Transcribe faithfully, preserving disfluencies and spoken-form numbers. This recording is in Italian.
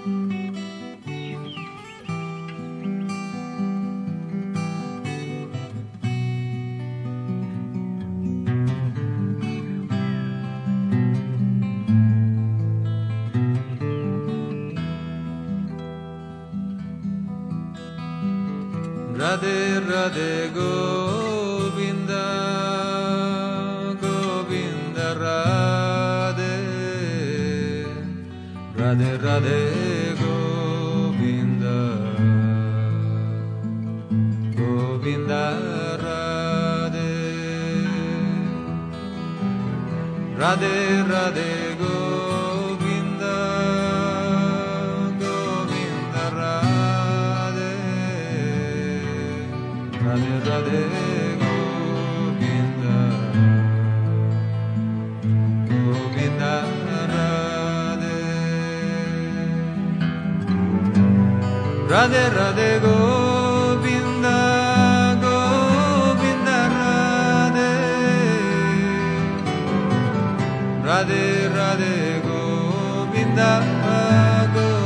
Radhe Radhe Govinda, Govinda Radhe, Radhe Radhe Govinda, Govinda Radhe, Radhe Radhe Govinda, Govinda Radhe, Radhe Radhe Govinda, Govinda Radhe, Radhe Radhe Govinda, Govinda Radhe, Radhe Radhe Govinda.